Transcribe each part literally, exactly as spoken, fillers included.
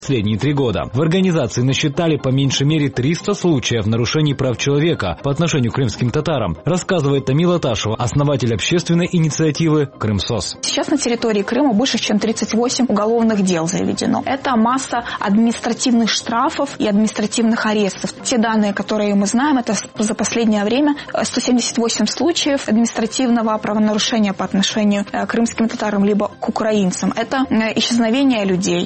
Последние три года. В организации насчитали по меньшей мере триста случаев нарушений прав человека по отношению к крымским татарам, рассказывает Тамила Ташева, основатель общественной инициативы «Крымсос». Сейчас на территории Крыма больше, чем тридцать восемь уголовных дел заведено. Это масса административных штрафов и административных арестов. Те данные, которые мы знаем, это за последнее время сто семьдесят восемь случаев административного правонарушения по отношению к крымским татарам либо к украинцам. Это исчезновение людей.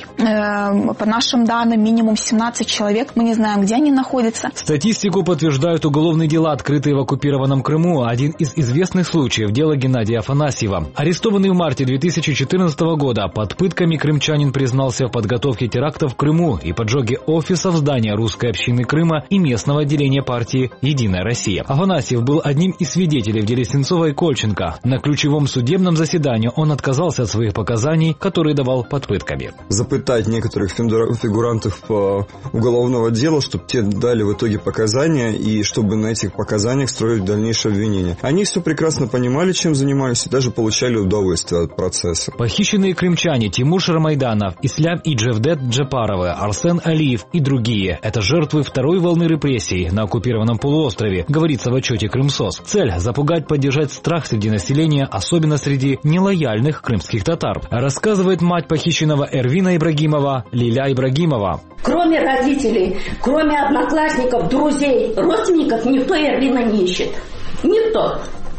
По нашим данным, минимум семнадцать человек. Мы не знаем, где они находятся. Статистику подтверждают уголовные дела, открытые в оккупированном Крыму. Один из известных случаев – дело Геннадия Афанасьева. Арестованный в марте две тысячи четырнадцатого года, под пытками крымчанин признался в подготовке терактов в Крыму и поджоге офисов здания русской общины Крыма и местного отделения партии «Единая Россия». Афанасьев был одним из свидетелей в деле Сенцова и Кольченко. На ключевом судебном заседании он отказался от своих показаний, которые давал под пытками. Запытать некоторых фигурантов уголовного дела, чтобы те дали в итоге показания и чтобы на этих показаниях строить дальнейшее обвинение. Они все прекрасно понимали, чем занимались, и даже получали удовольствие от процесса. Похищенные крымчане Тимур Шармайданов, Ислям и Джевдет Джапаровы, Арсен Алиев и другие – это жертвы второй волны репрессий на оккупированном полуострове, говорится в отчете Крымсос. Цель – запугать, поддержать страх среди населения, особенно среди нелояльных крымских татар, рассказывает мать похищенного Эрвина Ибрагимова Лиля Ибрагимова. Кроме родителей, кроме одноклассников, друзей, родственников, никто Эрвина не ищет. Никто.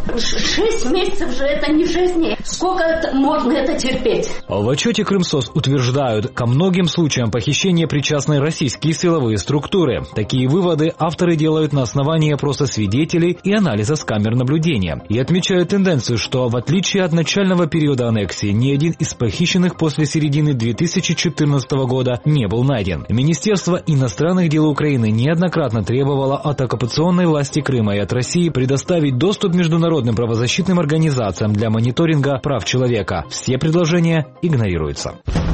Шесть месяцев же это не жизни. Сколько это, можно это терпеть? В отчете Крымсос утверждают, ко многим случаям похищения причастны российские силовые структуры. Такие выводы авторы делают на основании опроса свидетелей и анализа с камер наблюдения. И отмечают тенденцию, что в отличие от начального периода аннексии, ни один из похищенных после середины две тысячи четырнадцатого года не был найден. Министерство иностранных дел Украины неоднократно требовало от оккупационной власти Крыма и от России предоставить доступ международным правозащитным организациям для мониторинга прав человека. Все предложения игнорируются.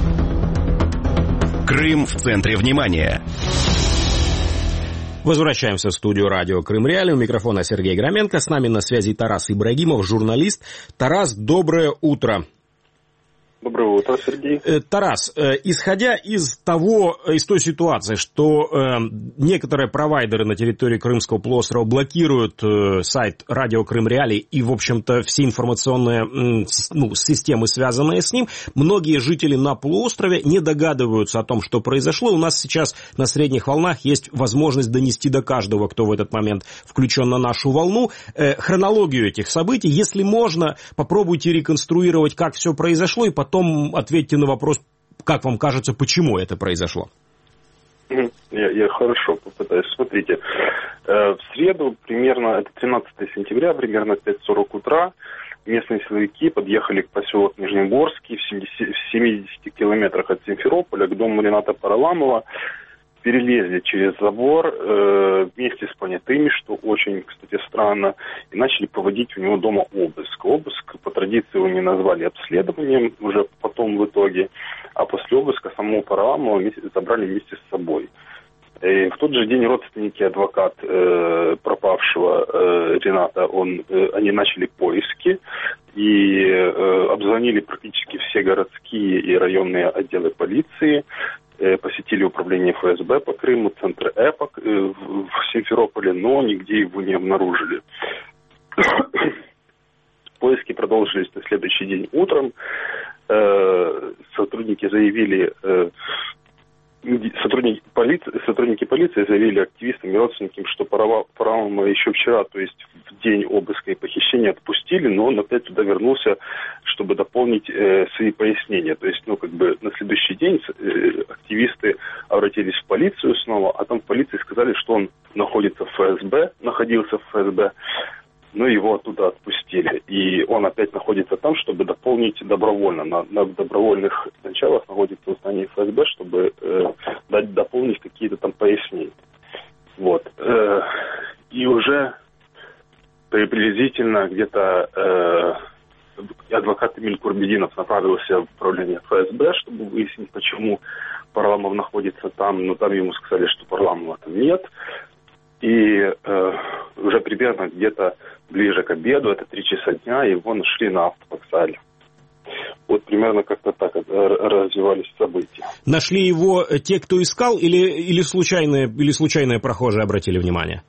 Крым в центре внимания. Возвращаемся в студию радио Крым Реалии. У микрофона Сергей Громенко. С нами на связи Тарас Ибрагимов, журналист. Тарас, доброе утро. Доброе утро, Сергей. Тарас, исходя из того, из той ситуации, что э, некоторые провайдеры на территории Крымского полуострова блокируют э, сайт радио Крым Реалии и, в общем-то, все информационные э, ну, системы, связанные с ним, многие жители на полуострове не догадываются о том, что произошло. У нас сейчас на средних волнах есть возможность донести до каждого, кто в этот момент включен на нашу волну, э, хронологию этих событий. Если можно, попробуйте реконструировать, как все произошло, и потом Потом ответьте на вопрос, как вам кажется, почему это произошло. Я, я хорошо попытаюсь. Смотрите, э, в среду, примерно, это тринадцатое сентября, примерно в пять сорок утра, местные силовики подъехали к поселку Нижнегорский в семидесяти километрах от Симферополя, к дому Рената Параламова, перелезли через забор э, вместе с понятыми, что очень, кстати, странно, и начали проводить у него дома обыск. Обыск, по традиции, его не назвали обследованием уже потом в итоге, а после обыска самого Параламова забрали вместе с собой. И в тот же день родственники, адвокат э, пропавшего э, Рената, он, э, они начали поиски и э, обзвонили практически все городские и районные отделы полиции, посетили управление эф эс бэ по Крыму, центр ЭПОК в Симферополе, но нигде его не обнаружили. Поиски продолжились на следующий день утром. Сотрудники заявили, сотрудники полиции, сотрудники полиции заявили активистам и родственникам, что Параламова еще вчера, то есть в день обыска и похищения, отпустили, но он опять туда вернулся, чтобы дополнить э, свои пояснения. То есть, ну, как бы на следующий день э, активисты обратились в полицию снова, а там в полиции сказали, что он находится в эф эс бэ, находился в эф эс бэ, но его оттуда отпустили. И он опять находится там, чтобы дополнить добровольно. На, на добровольных началах находится в здании эф эс бэ, чтобы э, дать, дополнить какие-то там пояснения. Вот. Э, и уже приблизительно где-то э, адвокат Эмиль Курбединов направился в управление эф эс бэ, чтобы выяснить, почему Параламов находится там. Но там ему сказали, что Параламова там нет. И э, уже примерно где-то ближе к обеду, это три часа дня, его нашли на автовокзале. Вот примерно как-то так развивались события. Нашли его те, кто искал, или, или, случайные, или случайные прохожие обратили внимание?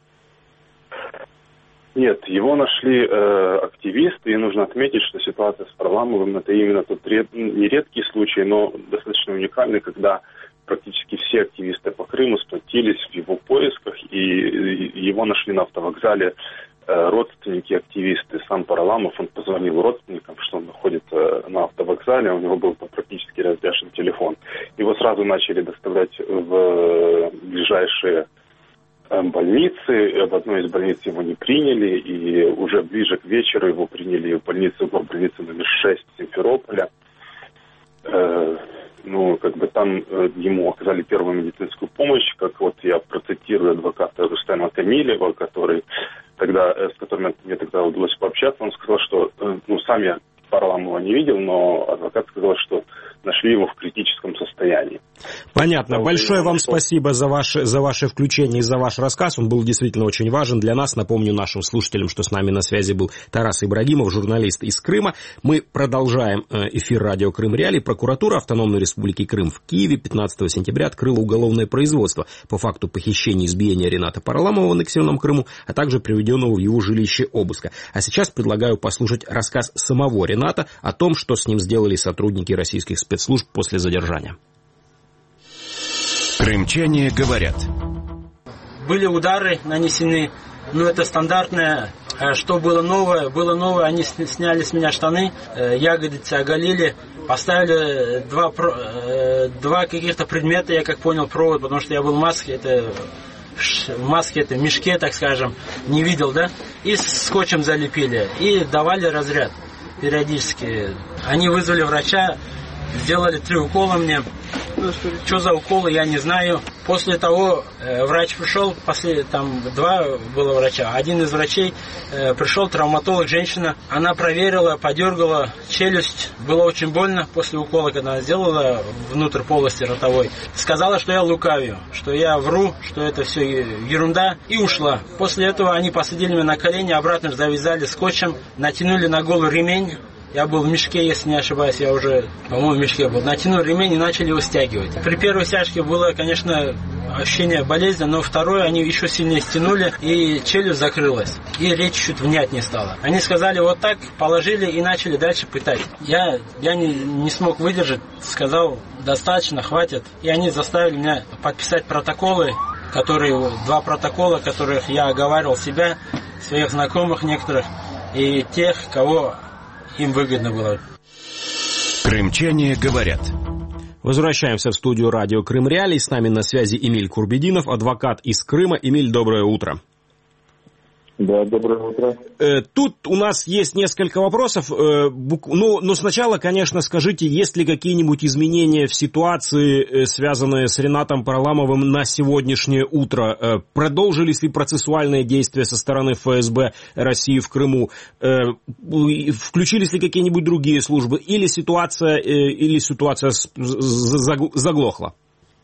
Нет, его нашли э, активисты, и нужно отметить, что ситуация с Варламовым это именно тот ред... не редкий случай, но достаточно уникальный, когда практически все активисты по Крыму сплотились в его поисках, и его нашли на автовокзале э, родственники, активисты. Сам Варламов, он позвонил родственникам, что он находится на автовокзале, у него был практически разряжен телефон. Его сразу начали доставлять в ближайшие больницы. В одной из больниц его не приняли, и уже ближе к вечеру его приняли в больницу, в больницу номер шесть Симферополя. Э, ну, как бы там э, ему оказали первую медицинскую помощь, как вот я процитирую адвоката Рустема Камилева, который тогда, э, с которым мне тогда удалось пообщаться, он сказал, что, э, ну, сам я Варламова не видел, но адвокат сказал, что нашли его в критическом состоянии. Понятно. Большое вам спасибо за ваше, за ваше включение и за ваш рассказ. Он был действительно очень важен для нас. Напомню нашим слушателям, что с нами на связи был Тарас Ибрагимов, журналист из Крыма. Мы продолжаем эфир радио Крым Реалии. Прокуратура Автономной Республики Крым в Киеве пятнадцатого сентября открыла уголовное производство по факту похищения и избиения Рената Варламова в аннексированном Крыму, а также приведенного в его жилище обыска. А сейчас предлагаю послушать рассказ самого Рената о том, что с ним сделали сотрудники российских спецслужб после задержания. Крымчане говорят. Были удары нанесены, но это стандартное. Что было новое? Было новое, они сняли с меня штаны, ягодицы оголили, поставили два, два каких-то предмета, я как понял, провод, потому что я был в маске, это в маске, это в мешке, так скажем, не видел, да? И скотчем залепили, и давали разряд периодически. Они вызвали врача, сделали три укола мне. Что за уколы, я не знаю. После того э, врач пришел, после, там два было врача. Один из врачей э, пришел, травматолог, женщина. Она проверила, подергала челюсть. Было очень больно после укола, когда она сделала внутрь полости ротовой. Сказала, что я лукавлю, что я вру, что это все ерунда. И ушла. После этого они посадили меня на колени, обратно завязали скотчем, натянули на голову ремень. Я был в мешке, если не ошибаюсь, я уже, по-моему, в мешке был. Натянул ремень и начали его стягивать. При первой стяжке было, конечно, ощущение болезни, но второе они еще сильнее стянули, и челюсть закрылась. И речь чуть внять не стала. Они сказали вот так, положили и начали дальше пытать. Я, я не, не смог выдержать, сказал, достаточно, хватит. И они заставили меня подписать протоколы, которые, два протокола, которых я оговаривал себя, своих знакомых некоторых, и тех, кого им выгодно было. Крымчане говорят. Возвращаемся в студию радио Крым Реалии. С нами на связи Эмиль Курбединов, адвокат из Крыма. Эмиль, доброе утро. Да, доброе утро. Тут у нас есть несколько вопросов. Ну, но сначала, конечно, скажите, есть ли какие-нибудь изменения в ситуации, связанные с Ренатом Варламовым на сегодняшнее утро? Продолжились ли процессуальные действия со стороны эф эс бэ России в Крыму? Включились ли какие-нибудь другие службы? Или ситуация, или ситуация заглохла?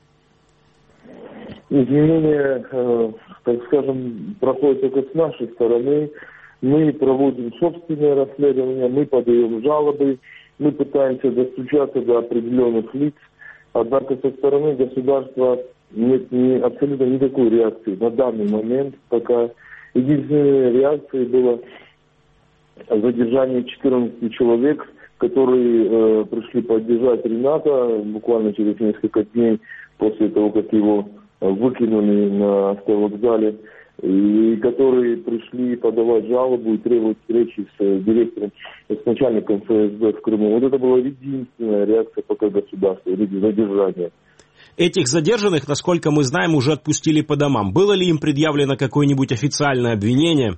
Изменения, так скажем, проходят только с нашей стороны. Мы проводим собственное расследование, мы подаем жалобы, мы пытаемся достучаться до определенных лиц. Однако со стороны государства нет ни, абсолютно никакой реакции на данный момент. Пока единственной реакцией было задержание четырнадцати человек, которые э, пришли поддержать Рената буквально через несколько дней после того, как его выкинули на автовокзале, и которые пришли подавать жалобу и требовать встречи с директором, с начальником эф эс бэ в Крыму. Вот это была единственная реакция пока государства, задержание. Этих задержанных, насколько мы знаем, уже отпустили по домам. Было ли им предъявлено какое-нибудь официальное обвинение?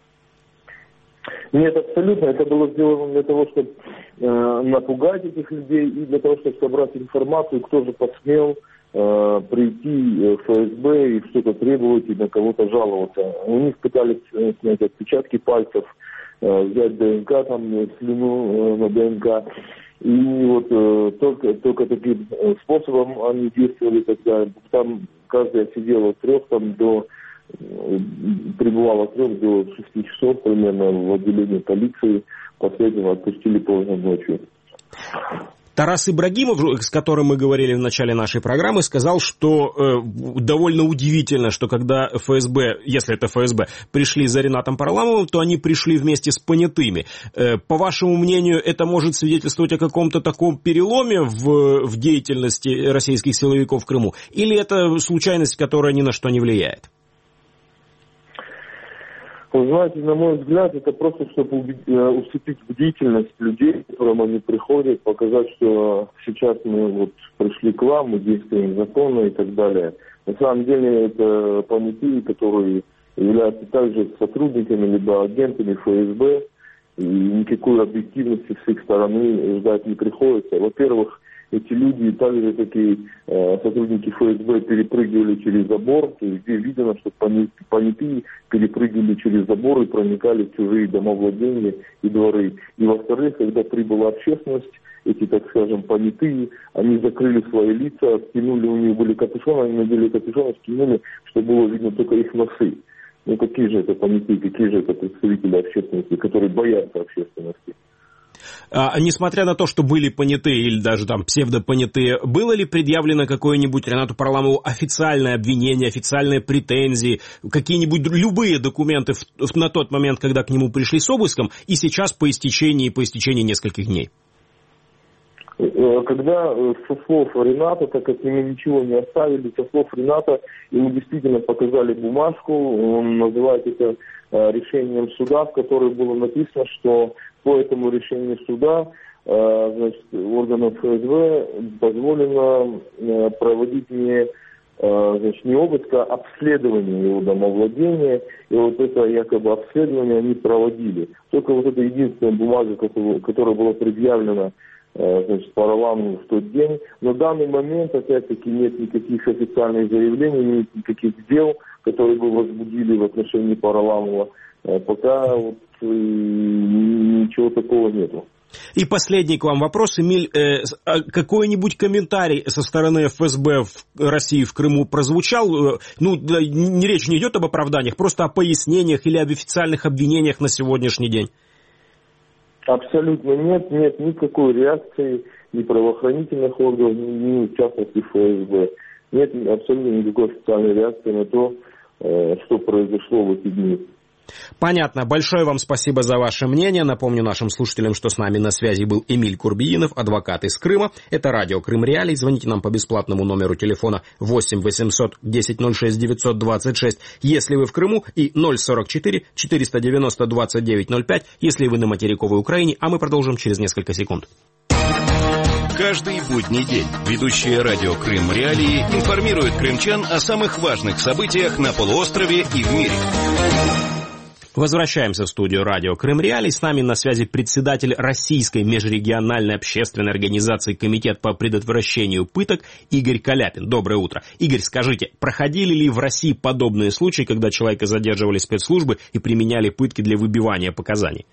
Нет, абсолютно. Это было сделано для того, чтобы э, напугать этих людей и для того, чтобы собрать информацию, кто же посмел прийти в эф эс бэ и что-то требовать и на кого-то жаловаться. У них пытались снять отпечатки пальцев, взять дэ эн ка, там, слюну на дэ эн ка. И вот только, только таким способом они действовали тогда. Там каждая сидела от трех там, до, пребывала от трех до шести часов примерно в отделении полиции. Последнего отпустили поздно ночью. Тарас Ибрагимов, с которым мы говорили в начале нашей программы, сказал, что э, довольно удивительно, что когда эф эс бэ, если это эф эс бэ, пришли за Ринатом Парламовым, то они пришли вместе с понятыми. Э, по вашему мнению, это может свидетельствовать о каком-то таком переломе в, в деятельности российских силовиков в Крыму? Или это случайность, которая ни на что не влияет? Вы знаете, на мой взгляд, это просто, чтобы усыпить бдительность людей, к которым они приходят, показать, что сейчас мы вот пришли к вам, мы действуем законно и так далее. На самом деле это понятые, которые являются также сотрудниками либо агентами эф эс бэ, и никакой объективности с их стороны ждать не приходится. Во-первых, эти люди, также такие э, сотрудники эф эс бэ, перепрыгивали через забор, то есть где видно, что понятые перепрыгивали через забор и проникали в чужие домовладения и дворы. И во-вторых, когда прибыла общественность, эти, так скажем, понятые, они закрыли свои лица, стянули, у них были капюшоны, они надели капюшоны, стянули, чтобы было видно только их носы. Ну какие же это понятые, какие же это представители общественности, которые боятся общественности? А, несмотря на то, что были понятые или даже там псевдопонятые, было ли предъявлено какое-нибудь Ринату Парламову официальное обвинение, официальные претензии, какие-нибудь любые документы в, в, на тот момент, когда к нему пришли с обыском, и сейчас по истечении, по истечении нескольких дней? Когда со слов Рината, так как ему ничего не оставили, со слов Рината ему действительно показали бумажку, он называет это решением суда, в которой было написано, что по этому решению суда, значит, органам эф эс бэ позволено проводить не, значит, не обыск, а обследование его домовладения, и вот это якобы обследование они проводили. Только вот это единственная бумага, которая была предъявлена, значит, Парламенту в тот день. На данный момент, опять-таки, нет никаких официальных заявлений, нет никаких дел, которые бы возбудили в отношении Парламова. Пока вот ничего такого нету. И последний к вам вопрос, Эмиль. Э, какой-нибудь комментарий со стороны эф эс бэ в России, в Крыму прозвучал? Ну, да, не, речь не идет об оправданиях, просто о пояснениях или об официальных обвинениях на сегодняшний день? Абсолютно нет, нет никакой реакции ни правоохранительных органов, ни в частности эф эс бэ. Нет абсолютно никакой официальной реакции на то, что произошло в эти дни. Понятно. Большое вам спасибо за ваше мнение. Напомню нашим слушателям, что с нами на связи был Эмиль Курбиинов, адвокат из Крыма. Это радио Крым Реалии. Звоните нам по бесплатному номеру телефона восемь восемьсот десять ноль шесть девятьсот двадцать шесть, если вы в Крыму, и ноль сорок четыре четыреста девяносто двадцать девять ноль пять, если вы на материковой Украине, а мы продолжим через несколько секунд. Каждый будний день ведущие радио Крым Реалии информируют крымчан о самых важных событиях на полуострове и в мире. Возвращаемся в студию радио Крым Реалии. С нами на связи председатель Российской межрегиональной общественной организации «Комитет по предотвращению пыток» Игорь Каляпин. Доброе утро. Игорь, скажите, проходили ли в России подобные случаи, когда человека задерживали спецслужбы и применяли пытки для выбивания показаний?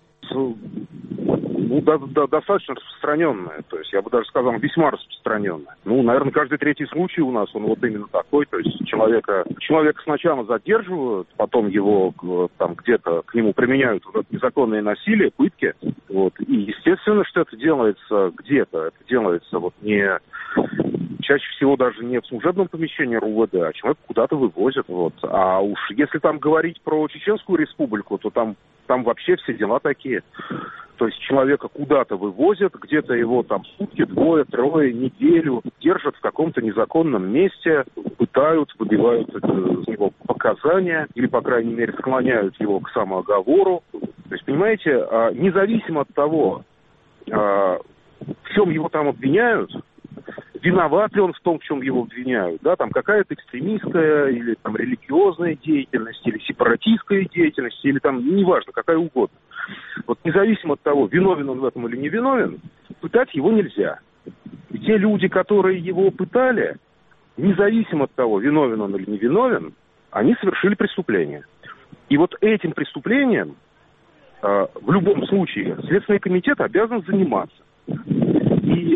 Ну, да, да, достаточно распространенная, то есть я бы даже сказал, весьма распространенная. Ну, наверное, каждый третий случай у нас, он вот именно такой, то есть человека, человека сначала задерживают, потом его там где-то к нему применяют вот незаконное насилие, пытки, вот, и естественно, что это делается где-то, это делается вот не... Чаще всего даже не в служебном помещении эр у вэ дэ, а человек куда-то вывозят. Вот. А уж если там говорить про Чеченскую республику, то там, там вообще все дела такие. То есть человека куда-то вывозят, где-то его там сутки, двое, трое, неделю держат в каком-то незаконном месте, пытают, выбивают из него показания или, по крайней мере, склоняют его к самооговору. То есть, понимаете, независимо от того, в чем его там обвиняют, виноват ли он в том, в чем его обвиняют, да, там какая-то экстремистская или там религиозная деятельность, или сепаратистская деятельность, или там, неважно, какая угодно. Вот независимо от того, виновен он в этом или не виновен, пытать его нельзя. И те люди, которые его пытали, независимо от того, виновен он или не виновен, они совершили преступление. И вот этим преступлением э, в любом случае Следственный комитет обязан заниматься. И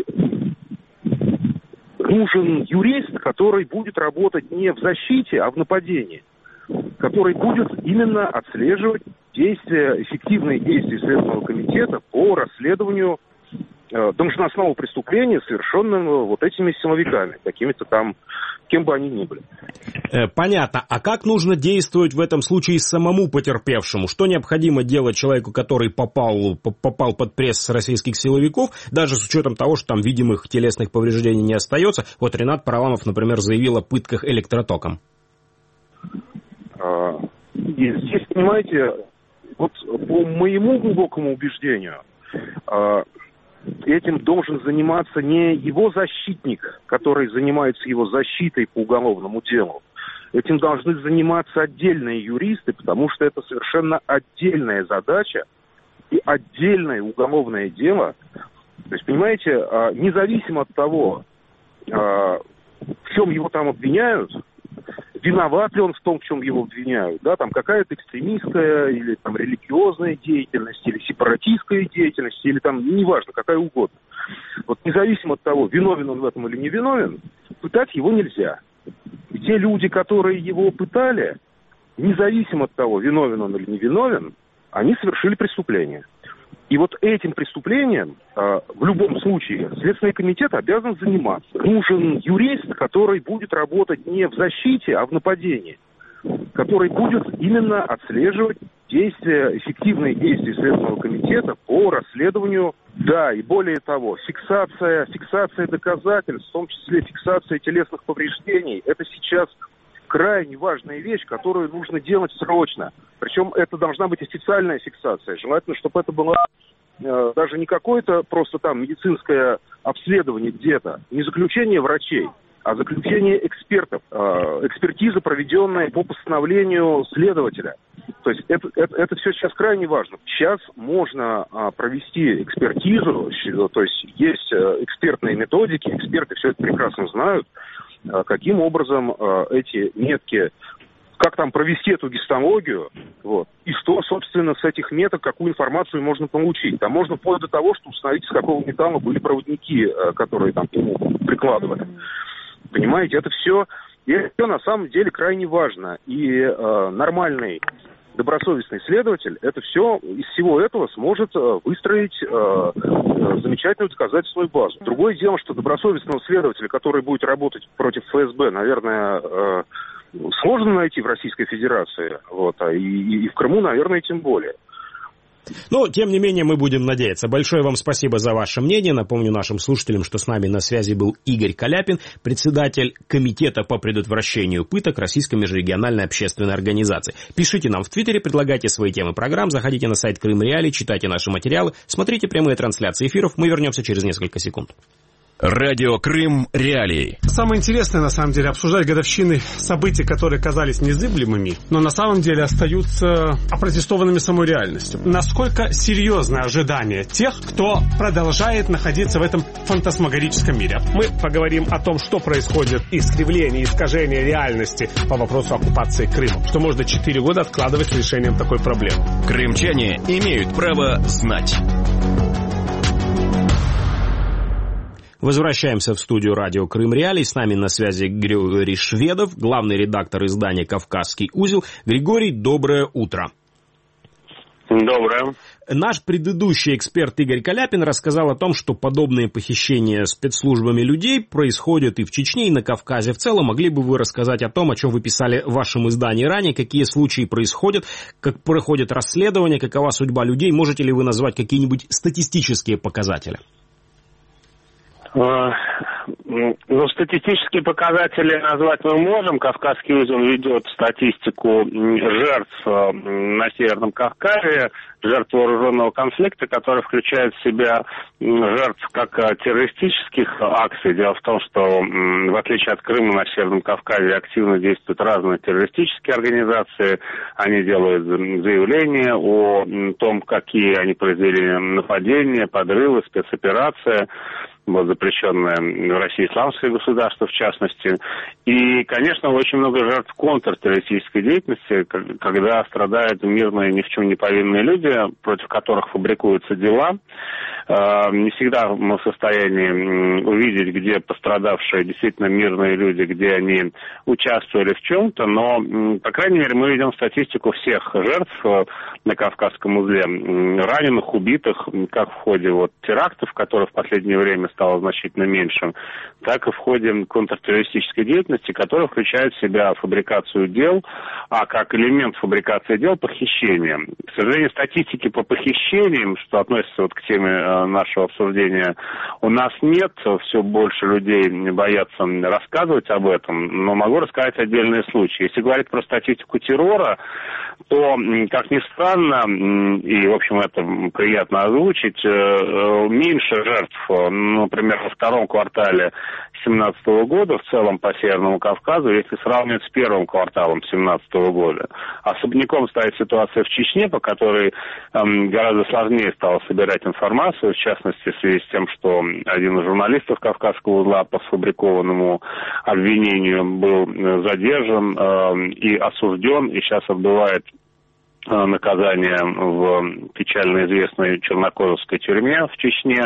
нужен юрист, который будет работать не в защите, а в нападении, который будет именно отслеживать действия, эффективные действия Следственного комитета по расследованию должностного преступления, совершенного вот этими силовиками, какими-то там, кем бы они ни были. Понятно. А как нужно действовать в этом случае самому потерпевшему? Что необходимо делать человеку, который попал, попал под пресс российских силовиков, даже с учетом того, что там видимых телесных повреждений не остается? Вот Ренат Параламов, например, заявил о пытках электротоком. И здесь, понимаете, вот по моему глубокому убеждению, этим должен заниматься не его защитник, который занимается его защитой по уголовному делу. Этим должны заниматься отдельные юристы, потому что это совершенно отдельная задача и отдельное уголовное дело. То есть, понимаете, независимо от того, в чем его там обвиняют, виноват ли он в том, в чем его обвиняют, да, там какая-то экстремистская или там религиозная деятельность, или сепаратистская деятельность, или там, неважно, какая угодно. Вот независимо от того, виновен он в этом или не виновен, пытать его нельзя. И те люди, которые его пытали, независимо от того, виновен он или не виновен, они совершили преступление. И вот этим преступлением э, в любом случае Следственный комитет обязан заниматься. Нужен юрист, который будет работать не в защите, а в нападении. Который будет именно отслеживать действия, эффективные действия Следственного комитета по расследованию. Да, и более того, фиксация, фиксация доказательств, в том числе фиксация телесных повреждений, это сейчас крайне важная вещь, которую нужно делать срочно. Причем это должна быть официальная фиксация. Желательно, чтобы это было э, даже не какое-то просто там медицинское обследование где-то, не заключение врачей, а заключение экспертов, э, экспертиза, проведенная по постановлению следователя. То есть это, это, это все сейчас крайне важно. Сейчас можно э, провести экспертизу, то есть есть э, экспертные методики, эксперты все это прекрасно знают, каким образом э, эти метки, как там провести эту гистологию, вот, и что, собственно, с этих меток, какую информацию можно получить. Там можно вплоть до того, что установить, из какого металла были проводники, э, которые там к нему прикладывали. Понимаете, это все, и это все на самом деле крайне важно. И э, нормальный, добросовестный следователь это все, из всего этого сможет э, выстроить э, э, замечательную доказательственную базу. Другое дело, что добросовестного следователя, который будет работать против эф эс бэ, наверное, э, сложно найти в Российской Федерации, вот, а и, и в Крыму, наверное, тем более. Но, тем не менее, мы будем надеяться. Большое вам спасибо за ваше мнение. Напомню нашим слушателям, что с нами на связи был Игорь Каляпин, председатель Комитета по предотвращению пыток Российской межрегиональной общественной организации. Пишите нам в Твиттере, предлагайте свои темы программ, заходите на сайт Крым Реалии, читайте наши материалы, смотрите прямые трансляции эфиров. Мы вернемся через несколько секунд. Радио Крым Реалии. Самое интересное, на самом деле, обсуждать годовщины событий, которые казались незыблемыми, но на самом деле остаются опротестованными самой реальностью. Насколько серьезное ожидание тех, кто продолжает находиться в этом фантасмагорическом мире? Мы поговорим о том, что происходит, искривление, искажение реальности по вопросу оккупации Крыма, что можно четыре года откладывать с решением такой проблемы. Крымчане имеют право знать. Возвращаемся в студию радио Крым Реалии. С нами на связи Григорий Шведов, главный редактор издания «Кавказский узел». Григорий, доброе утро. Доброе. Наш предыдущий эксперт Игорь Каляпин рассказал о том, что подобные похищения спецслужбами людей происходят и в Чечне, и на Кавказе. В целом, могли бы вы рассказать о том, о чем вы писали в вашем издании ранее, какие случаи происходят, как проходит расследование, какова судьба людей? Можете ли вы назвать какие-нибудь статистические показатели? Ну, статистические показатели назвать мы можем. Кавказский узел ведет статистику жертв на Северном Кавказе, жертв вооруженного конфликта, который включает в себя жертв как террористических акций. Дело в том, что в отличие от Крыма на Северном Кавказе активно действуют разные террористические организации. Они делают заявления о том, какие они произвели нападения, подрывы, спецоперации. вот, запрещенное в России исламское государство, в частности. И, конечно, очень много жертв контртеррористической деятельности, когда страдают мирные, ни в чем не повинные люди, против которых фабрикуются дела. Не всегда мы в состоянии увидеть, где пострадавшие действительно мирные люди, где они участвовали в чем-то, но, по крайней мере, мы видим статистику всех жертв на Кавказском узле, раненых, убитых, как в ходе вот терактов, которые в последнее время стало значительно меньше, так и в ходе контртеррористической деятельности, которая включает в себя фабрикацию дел, а как элемент фабрикации дел похищение. К сожалению, статистики по похищениям, что относится вот к теме нашего обсуждения, у нас нет. Все больше людей боятся рассказывать об этом, но могу рассказать отдельные случаи. Если говорить про статистику террора, то, как ни странно, и, в общем, это приятно озвучить, меньше жертв, например, во втором квартале две тысячи семнадцатого года в целом по Северному Кавказу, если сравнивать с первым кварталом две тысячи семнадцатого года. Особняком стоит ситуация в Чечне, по которой эм, гораздо сложнее стало собирать информацию, в частности, в связи с тем, что один из журналистов Кавказского узла по сфабрикованному обвинению был задержан э, и осужден, и сейчас отбывает наказание в печально известной чернокожевской тюрьме в Чечне,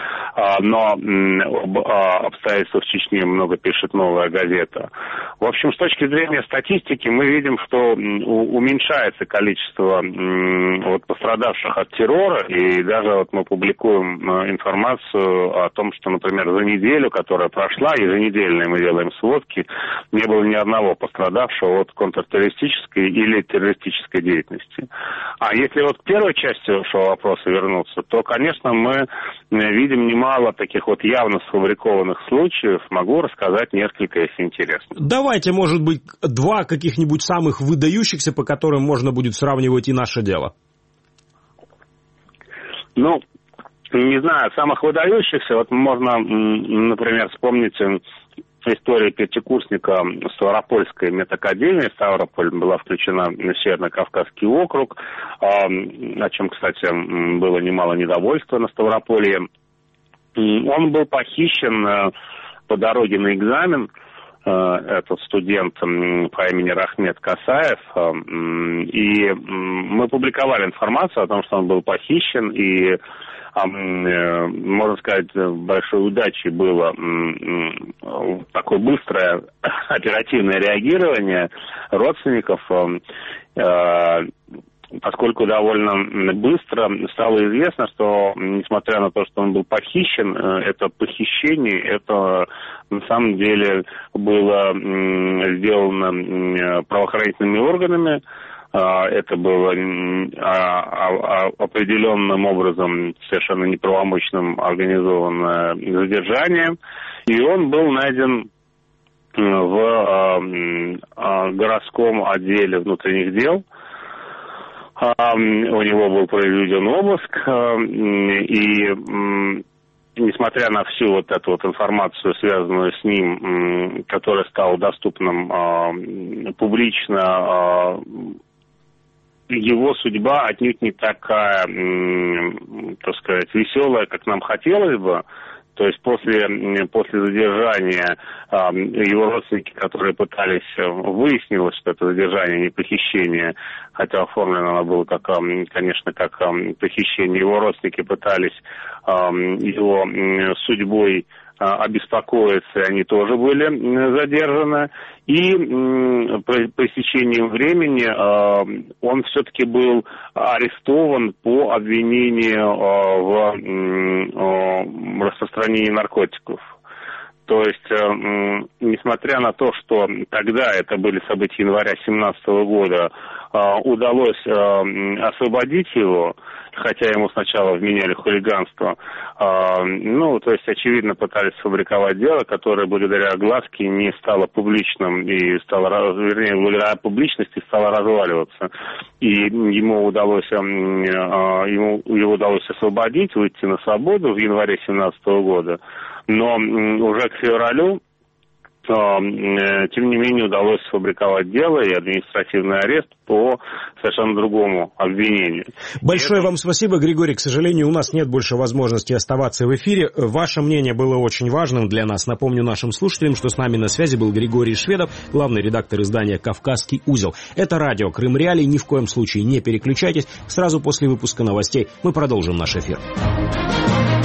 но об обстоятельствах в Чечне много пишет «Новая газета». В общем, с точки зрения статистики мы видим, что уменьшается количество вот, пострадавших от террора, и даже вот мы публикуем информацию о том, что, например, за неделю, которая прошла, еженедельно мы делаем сводки, не было ни одного пострадавшего от контртеррористической или террористической деятельности. А если вот к первой части вашего вопроса вернуться, то, конечно, мы видим немало таких вот явно сфабрикованных случаев. Могу рассказать несколько, если интересно. Давайте, может быть, два каких-нибудь самых выдающихся, по которым можно будет сравнивать и наше дело. Ну, не знаю, самых выдающихся, вот можно, например, вспомнить история пятикурсника Ставропольской медакадемии. Ставрополь была включена в Северно-Кавказский округ, о чем, кстати, было немало недовольства на Ставрополье. Он был похищен по дороге на экзамен, этот студент по имени Рахмет Касаев, и мы публиковали информацию о том, что он был похищен, и можно сказать, большой удачей было такое быстрое оперативное реагирование родственников, поскольку довольно быстро стало известно, что, несмотря на то, что он был похищен, это похищение, это на самом деле было сделано правоохранительными органами. Это было определенным образом совершенно неправомочным организованное задержание, и он был найден в городском отделе внутренних дел. У него был произведен обыск, и несмотря на всю вот эту вот информацию, связанную с ним, которая стала доступным публично, его судьба отнюдь не такая, так сказать, веселая, как нам хотелось бы. То есть после, после задержания его родственники, которые пытались, выяснилось, что это задержание, не похищение, хотя оформлено оно было, как, конечно, как похищение, его родственники пытались его судьбой обеспокоиться, они тоже были задержаны. И по истечении времени он все-таки был арестован по обвинению в распространении наркотиков. То есть, несмотря на то, что тогда, это были события января две тысячи семнадцатого года, удалось освободить его, хотя ему сначала вменяли хулиганство, ну, то есть, очевидно, пытались сфабриковать дело, которое благодаря огласке не стало публичным, и стало, вернее, благодаря публичности стало разваливаться. И ему удалось, ему, его удалось освободить, выйти на свободу в январе две тысячи семнадцатого года. Но уже к февралю тем не менее удалось сфабриковать дело и административный арест по совершенно другому обвинению. Большое вам спасибо, Григорий. К сожалению, у нас нет больше возможности оставаться в эфире. Ваше мнение было очень важным для нас. Напомню нашим слушателям, что с нами на связи был Григорий Шведов, главный редактор издания «Кавказский узел». Это радио Крым Реалии. Ни в коем случае не переключайтесь. Сразу после выпуска новостей мы продолжим наш эфир.